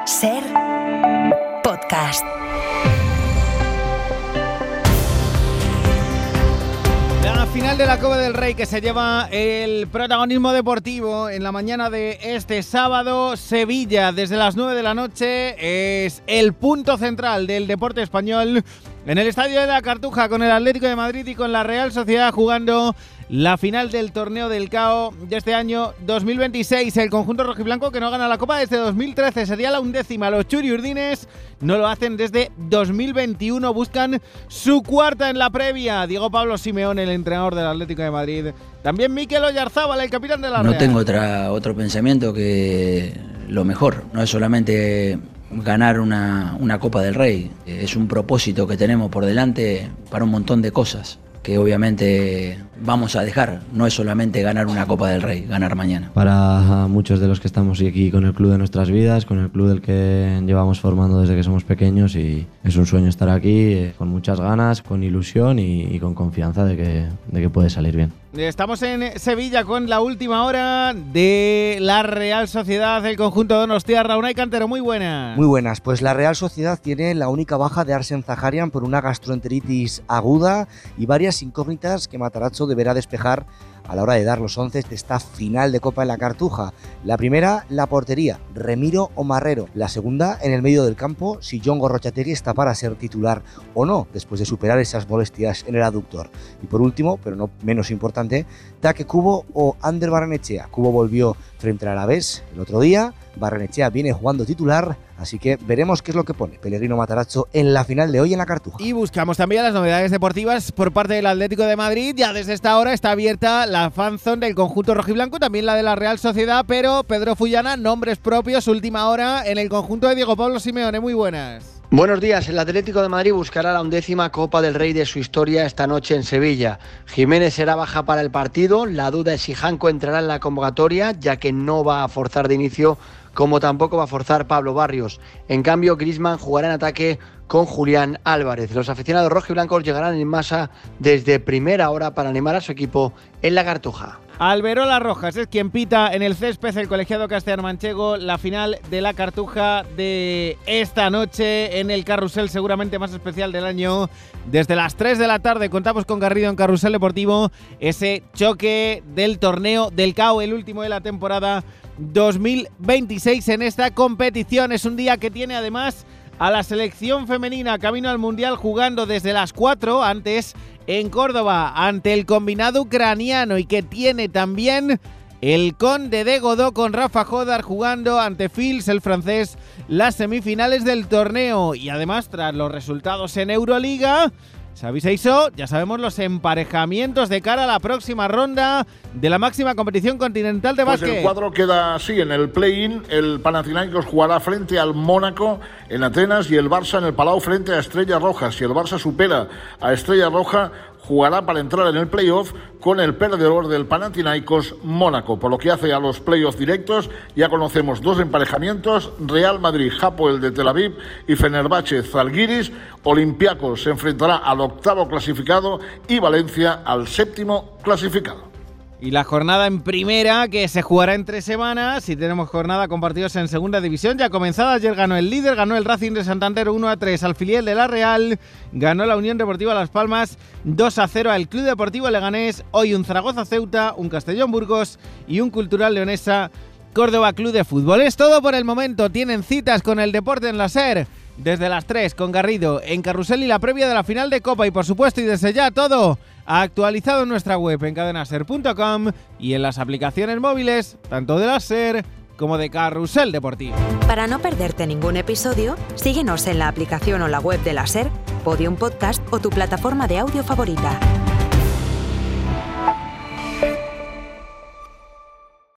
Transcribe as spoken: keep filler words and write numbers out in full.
Ser Podcast. La final de la Copa del Rey que se lleva el protagonismo deportivo en la mañana de este sábado. Sevilla, desde las nueve de la noche, es el punto central del deporte español en el Estadio de la Cartuja, con el Atlético de Madrid y con la Real Sociedad jugando la final del torneo del C A O de este año dos mil veintiséis. El conjunto rojiblanco, que no gana la Copa desde dos mil trece, sería la undécima. Los churiurdines no lo hacen desde dos mil veintiuno, buscan su cuarta en la previa. Diego Pablo Simeone, el entrenador del Atlético de Madrid. También Mikel Oyarzábal, el capitán de la Real. No tengo otra, otro pensamiento que lo mejor. No es solamente ganar una, una Copa del Rey. Es un propósito que tenemos por delante para un montón de cosas que obviamente vamos a dejar. No es solamente ganar una Copa del Rey, ganar mañana. Para muchos de los que estamos aquí con el club de nuestras vidas, con el club del que llevamos formando desde que somos pequeños, y es un sueño estar aquí eh, con muchas ganas, con ilusión y, y con confianza de que, de que puede salir bien. Estamos en Sevilla con la última hora de la Real Sociedad, el conjunto donostiarra. Unai Cantero, muy buenas. Muy buenas, pues la Real Sociedad tiene la única baja de Arsen Zaharian por una gastroenteritis aguda y varias incógnitas que Matarazzo deberá despejar a la hora de dar los once de esta final de Copa en la Cartuja. La primera, la portería, Remiro o Marrero. La segunda, en el medio del campo, si Jon Gorrotxategi está para ser titular o no, después de superar esas molestias en el aductor. Y por último, pero no menos importante, Take Kubo o Ander Barrenechea. Kubo volvió frente al Alavés el otro día, Barrenechea viene jugando titular, así que veremos qué es lo que pone Pellegrino Matarazzo en la final de hoy en la Cartuja. Y buscamos también las novedades deportivas por parte del Atlético de Madrid. Ya desde esta hora está abierta la fanzone del conjunto rojiblanco, también la de la Real Sociedad, pero Pedro Fullana, nombres propios, última hora en el conjunto de Diego Pablo Simeone. Muy buenas. Buenos días. El Atlético de Madrid buscará la undécima Copa del Rey de su historia esta noche en Sevilla. Jiménez será baja para el partido. La duda es si Janko entrará en la convocatoria, ya que no va a forzar de inicio, como tampoco va a forzar Pablo Barrios. En cambio, Griezmann jugará en ataque con Julián Álvarez. Los aficionados rojiblancos llegarán en masa desde primera hora para animar a su equipo en la Cartuja. Alberola Rojas es quien pita en el césped, el colegiado castellano-manchego, la final de la Cartuja de esta noche en el carrusel seguramente más especial del año. Desde las tres de la tarde contamos con Garrido en Carrusel Deportivo, ese choque del torneo del C A O, el último de la temporada dos mil veintiséis en esta competición. Es un día que tiene además a la selección femenina camino al Mundial jugando desde las cuatro, antes en Córdoba ante el combinado ucraniano, y que tiene también el Conde de Godó con Rafa Jodar jugando ante Fils, el francés, las semifinales del torneo. Y además, tras los resultados en Euroliga, ¿sabéis eso? Ya sabemos los emparejamientos de cara a la próxima ronda de la máxima competición continental de pues básquet. El cuadro queda así en el play-in. El Panathinaikos jugará frente al Mónaco en Atenas y el Barça en el Palau frente a Estrella Roja. Si el Barça supera a Estrella Roja, jugará para entrar en el playoff con el perdedor del Panathinaikos Mónaco. Por lo que hace a los playoffs directos, ya conocemos dos emparejamientos: Real Madrid, Hapoel de Tel Aviv y Fenerbahce Zalgiris. Olympiacos se enfrentará al octavo clasificado y Valencia al séptimo clasificado. Y la jornada en primera, que se jugará en tres semanas, y tenemos jornada con partidos en segunda división. Ya comenzada, ayer ganó el líder, ganó el Racing de Santander uno a tres al filial de la Real, ganó la Unión Deportiva Las Palmas dos a cero al Club Deportivo Leganés. Hoy un Zaragoza Ceuta, un Castellón Burgos y un Cultural Leonesa Córdoba Club de Fútbol. Es todo por el momento. Tienen citas con el deporte en la SER desde las tres con Garrido en Carrusel y la previa de la final de Copa. Y por supuesto, y desde ya, todo actualizado en nuestra web en cadenaser punto com y en las aplicaciones móviles, tanto de la SER como de Carrusel Deportivo. Para no perderte ningún episodio, síguenos en la aplicación o la web de la SER, Podium Podcast o tu plataforma de audio favorita.